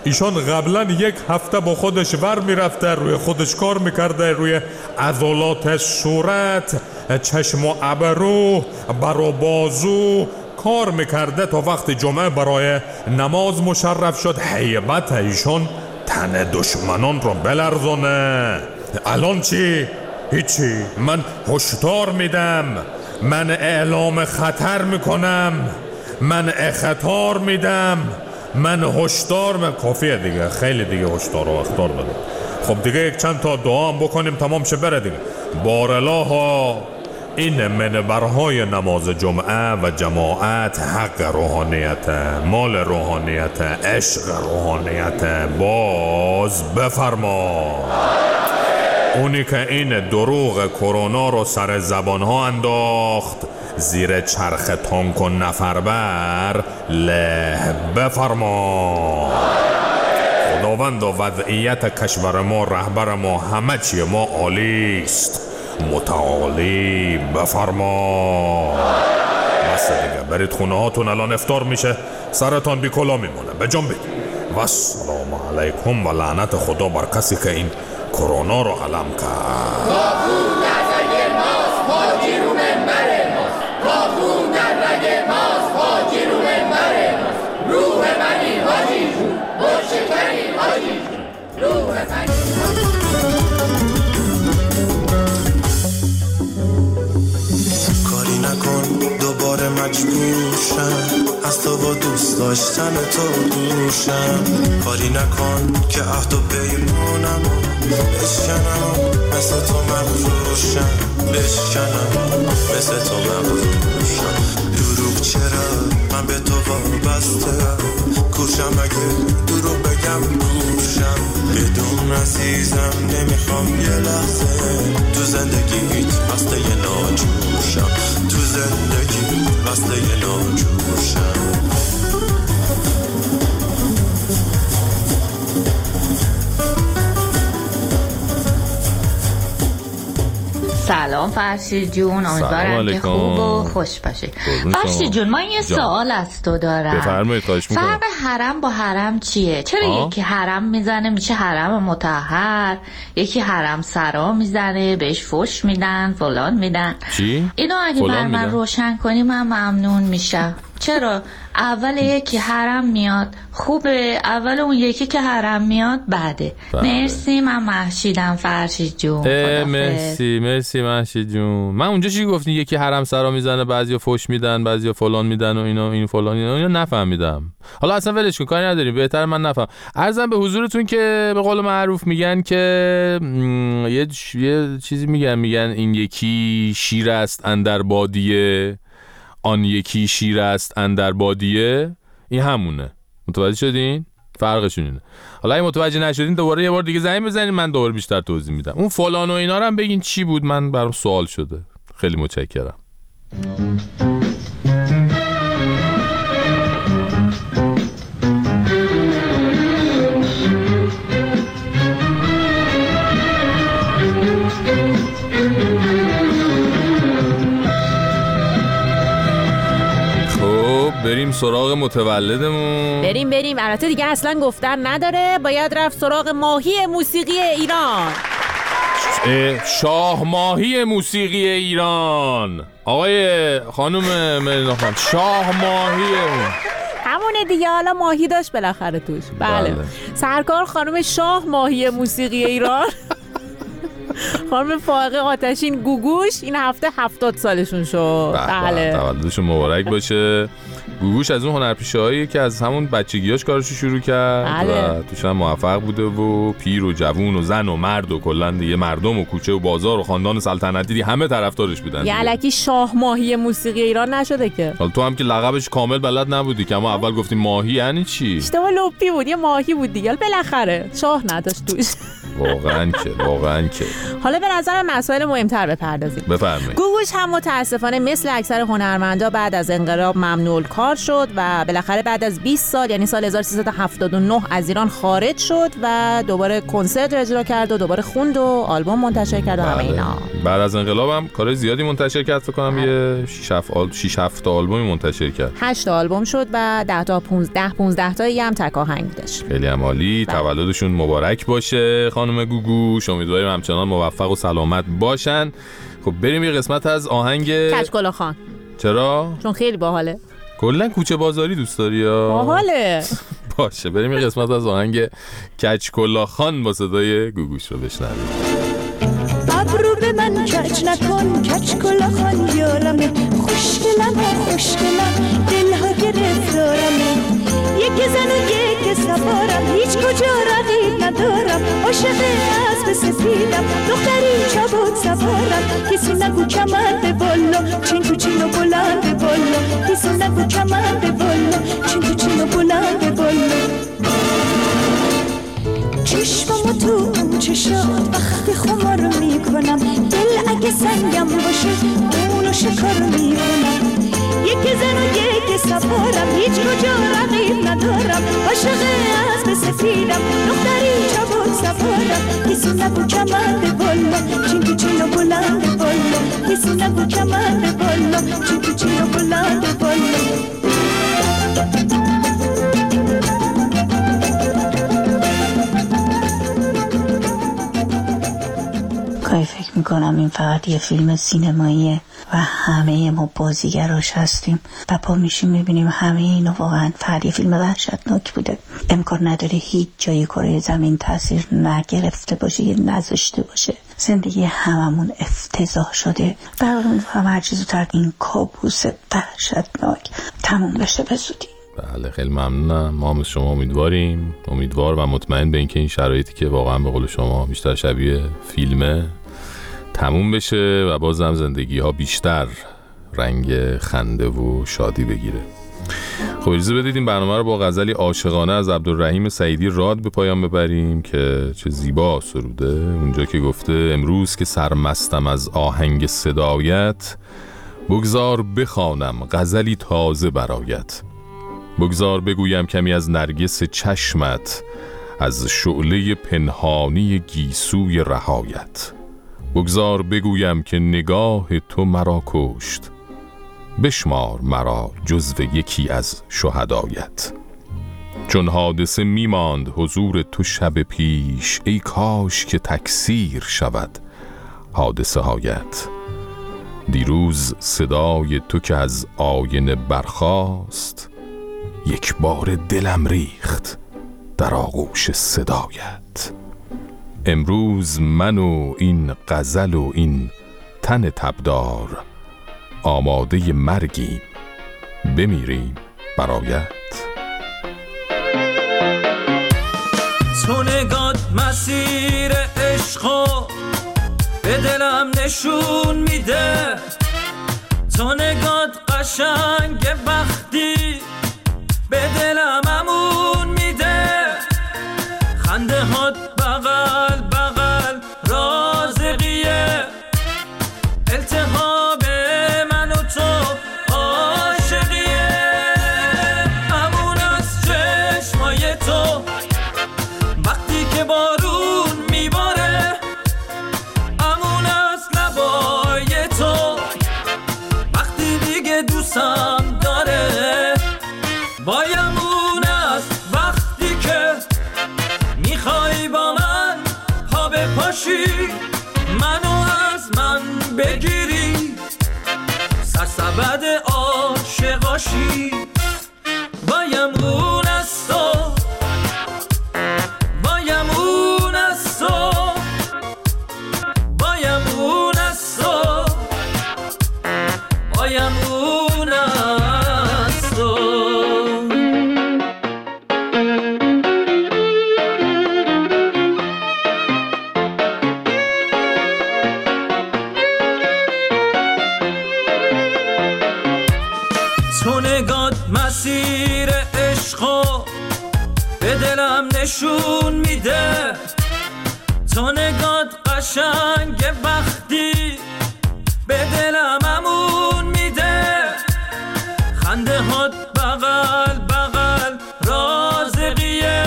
ایشان قبلا 1 هفته با خودش ور میرفته، روی خودش کار میکرده، روی عضلات صورت، چشم و ابرو، بر و بازو کار میکرده تا وقت جمعه برای نماز مشرف شد هیبت ایشان تن دشمنان رو بلرزونه. الان چی؟ هیچی. من هشدار میدم، من اعلام خطر میکنم، من اخطار میدم، من هشدار کافیه دیگه، خیلی دیگه هشدار و اخطار دادم. خب دیگه یک چند تا دعا هم بکنیم تمام شه بره دیگه. بارالله این منبرهای نماز جمعه و جماعت حق روحانیت، مال روحانیت، عشق روحانیت، باز بفرما. اونی که این دروغ کرونا رو سر زبانها انداخت، زیر چرخ تانک و نفربر له بفرما. خداوند و وضعیت کشور ما، رهبر ما، همه چی ما عالیست، متعالی بفرما. بس دیگه برید خونه هاتون، الان افطار میشه، سرتان بی کلا میمونه، به جنب بید. و السلام علیکم و لعنت خدا بر کسی که این کرونا رو علم کرد. کاری نکن دوباره مجبور شم، از تو با دوست داشتن تو دوشم. کاری نکن که عهد و پیمونم بشکنم، مثل تو مغروشم، بشکنم مثل تو مغروشم. دروغ چرا من به تو وابسته، کوشم اگه دروغ بگم کوشم. بدون عزیزم نمیخوام یه لحظه تو زندگیت بسته یه ناجوشم، تو زندگی بسته یه ناجوشم. سلام فرشید جون، امیدوارم که خوب و خوش باشی. فرشید جون، من یه سوال از تو دارم. بفرمایید، خواهش میکنم. فرق حرم با حرم چیه؟ چرا یکی حرم میزنه میشه حرم مطهر، یکی حرم سرا میزنه بهش فوش میدن فلان میدن؟ چی؟ اینو اگه بر من روشن کنی من ممنون میشم. چرا اول یکی حرم میاد خوبه، اول اون یکی که حرم میاد بده؟ مرسی، من مهشیدم فرشید جون. مرسی مهشید جون. من اونجا چی گفتی؟ یکی حرم سرا میزنه، بعضیا فوش میدن، بعضیا فلان میدن و این فلان اینا نفهمیدم. حالا اصلا ولش کن، کاری نداریم، بهتر من نفهم. عرضم به حضورتون که به قول معروف میگن که یه چیزی میگن این یکی شیر است اندر بادیه، آن یکی شیر است اندر بادیه. این همونه. متوجه شدین؟ فرقشون اینه. حالا اگه متوجه نشدین دوباره یه بار دیگه زنگ بزنین، من دوباره بیشتر توضیح میدم. اون فلان و اینا رو هم بگین چی بود، من برام سوال شده. خیلی متشکرم. بریم سراغ متولدمون. بریم البته دیگه اصلا گفتن نداره، باید رفت سراغ ماهی موسیقی ایران. شاه ماهی موسیقی ایران. آقای خانم مرینا خانم، شاه ماهی همونه دیگه، حالا ماهی داشت بالاخره توش. بله. سرکار خانم شاه ماهی موسیقی ایران خانم فائقه آتشین گوگوش این هفته 70 سالشون شد. بله، تولدشون مبارک باشه. گوگوش از اون هنرپیشه‌هایی که از همون بچگیاش کارشو شروع کرد و توش هم موفق بوده و پیر و جوون و زن و مرد و کلاً دیگه مردم و کوچه و بازار و خاندان سلطنتی همه طرفدارش بودن. یه الکی شاه ماهی موسیقی ایران نشده که. حالا تو هم که لقبش کامل بلد نبودی که، اما اول گفتیم ماهی یعنی چی؟ اشتباه لپی بود، یه ماهی بود دیگه، بالاخره شاه نداشت توش. واقعا که حالا به نظرم مسائل مهمتر بپردازیم. بفرمایید. گوگوش هم متاسفانه مثل اکثر هنرمندا بعد از انقلاب ممنوع کار شد و بالاخره بعد از 20 سال یعنی سال 1379 از ایران خارج شد و دوباره کنسرت اجرا کرد و دوباره خوند و آلبوم منتشر کرد و همه اینا. بعد از انقلاب هم کار زیادی منتشر کرد، فکر کنم یه 6-7 تا آلبوم منتشر کرد. 8 تا آلبوم شد و 10 تا 15 تایی هم تک آهنگ داشت. خیلی عالی. تولدشون مبارک باشه خانم گوگوش. امیدواریم همچنان موفق و سلامت باشن. خب بریم یه قسمت از آهنگ کچکلاخان. چرا؟ چون خیلی باحاله. کلا کوچه بازاری دوست داری یا؟ باحاله. باشه بریم یه قسمت از آهنگ کچکلاخان با صدای گوگوش رو بشنویم. ابرو به من کج نکن، کچکلاخان یارمه، خوشگلم دلها گرفتارمه، یک زن و یک سوارم، هیچ کجا رقیب ندارم، عاشق اسب سفیدم، دختری چابک سوارم، کسی نگو کمند بالا، چین تو چین و بلند بالا، کسی نگو کمند بالا، چین تو چین و بلند بالا. چشممو تو چشات وقتی خمار میکنم، دل اگه سنگم باشه اونو شکار میکنم، یک زن و یک سوارم، هیچ کجا رقیب ندارم، عاشق اسب سفیدم، دختری چابک سوارم، کسی نگو کمند بالا، چین تو چین و بلند بالا، کسی نگو کمند بالا، چین تو چین و بلند بالا. کاری فکر میکنم این فقط یه فیلم سینماییه و همه ما بازیگراش هستیم و پا میشیم میبینیم همه اینو واقعا فقط یه فیلم وحشتناک بوده. امکان نداره هیچ جای کره زمین تاثیر نگرفته باشه یا نذاشته باشه. زندگی هممون افتضاح شده. برامون هم هر چیز زودتر این کابوس وحشتناک تموم بشه به زودی. بله خیلی ممنونم. ما هم شما امیدوار و مطمئن به اینکه این شرایطی که واقعا به قول شما بیشتر شبیه فیلمه تموم بشه و بازم زندگی ها بیشتر رنگ خنده و شادی بگیره. خب اجازه بدید این برنامه رو با غزلی عاشقانه از عبدالرحیم سعیدی راد به پایان ببریم که چه زیبا سروده. اونجا که گفته امروز که سرمستم از آهنگ صدایت، بگذار بخوانم غزلی تازه برایت، بگذار بگویم کمی از نرگس چشمت، از شعله پنهانی گیسوی رهایت، بگذار بگویم که نگاه تو مرا کشت، بشمار مرا جزو یکی از شهدایت، چون حادثه میماند حضور تو شب پیش، ای کاش که تکثیر شود حادثه هایت، دیروز صدای تو که از آینه برخاست، یک بار دلم ریخت در آغوش صدایت، امروز من و این غزل و این تن تبدار، آماده مرگیم بمیریم برایت. تو نگات مسیر عشقو به دلم نشون میده، تو نگات قشنگ وقتی به دلم امون میده، خنده هات بغل بغل رازقیه، التهاب من و تو عاشقیه، امون از چشمای تو وقتی که بارون میباره، امون از لبای تو وقتی دیگه دوستم داره، وایمون است وقتی که میخوای با من پا بپاشی، منو از من بگیری، سرسبد عاشقاشی، وایمون است تو، وایمون است تو، وایمون است تو، وایمون است تو. تو نگات مسیر عشقو به دلم نشون میده، تو نگات قشنگ وقتی به دلم امون میده، خنده هات بغل بغل رازقیه،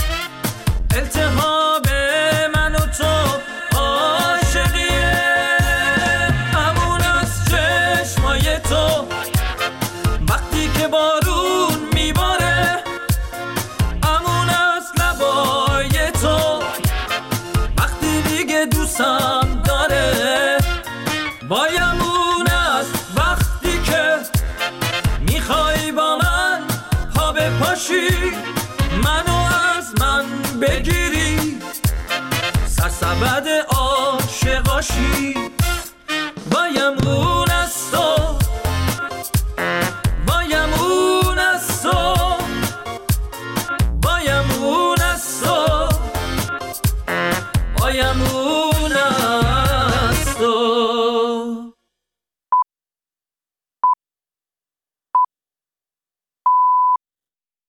التهاب من و تو عاشقیه. امون از چشمای تو وقتی که بارون میباره، امون از لبای تو وقتی دیگه دوستم داره، وایمون است وقتی که میخوای با من پا بپاشی، منو از من بگیری، سرسبد عاشقاشی.